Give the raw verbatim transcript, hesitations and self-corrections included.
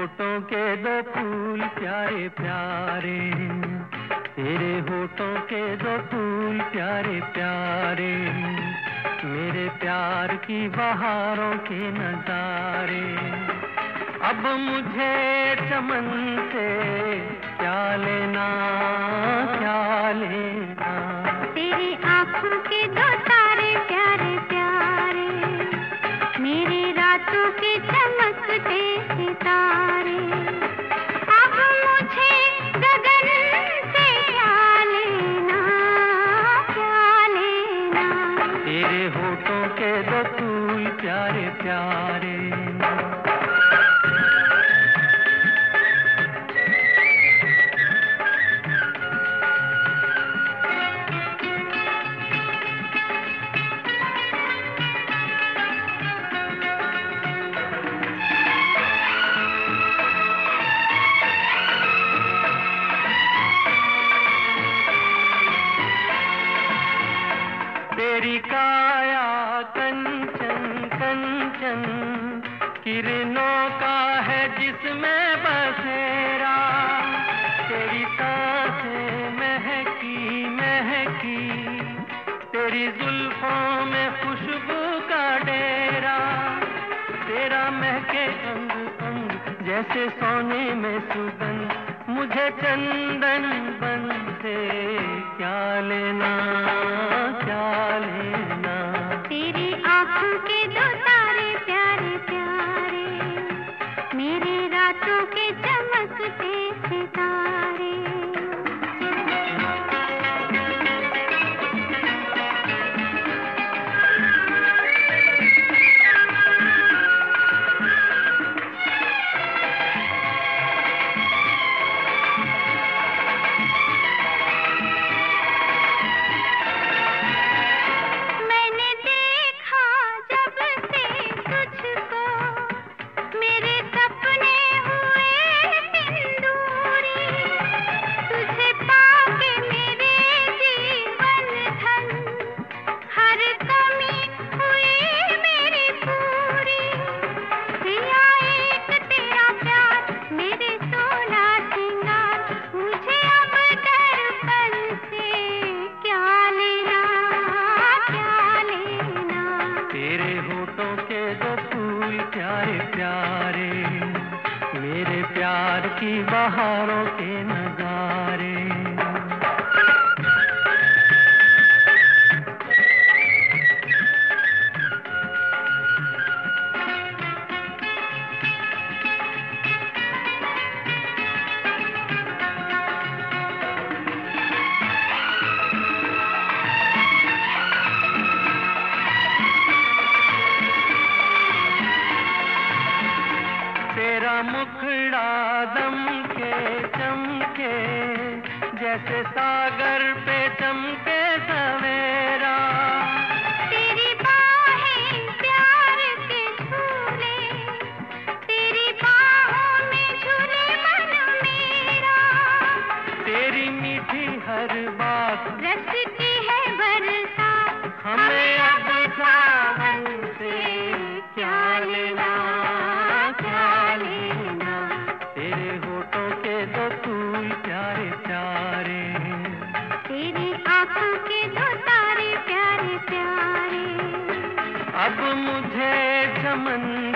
होठों के दो फूल प्यारे प्यारे, तेरे होठों के दो फूल प्यारे प्यारे, मेरे प्यार की बहारों के नजारे। अब मुझे चमन से क्या लेना क्या लेना, तेरी आँखों के दो तारे प्यारे प्यारे, मेरी रातों के चमकते सितारे। अब मुझे गगन से क्या लेना क्या लेना, तेरे होठों के दो फूल प्यारे प्यारे। तेरी काया कंचन कंचन, किरणों का है जिसमें बसेरा, तेरी सांसें महकी महकी, तेरी जुल्फों में खुशबू का डेरा, तेरा महके अंग अंग जैसे सोने में सुगंध, मुझे चंदन बन से क्या लेना क्या लेना, तेरी आँखों के दो तारे प्यारे प्यारे, मेरी रातों के चमकते सितारे। प्यारे प्यारे, मेरे प्यार की बहारों के नजारे। तेरा मुखड़ा दम के चमके, जैसे सागर पे चमके सवेरा, तेरी बाहें प्यार के झूले, तेरी बाहों में झूले मन मेरा, तेरी मीठी हर बात रचती है बरसात, हमें अब सावन से क्या लेना क्या लेना, तेरे होठों के दो फूल प्यारे प्यारे, तेरी आँखों के दो तारे प्यारे प्यारे। अब मुझे चमन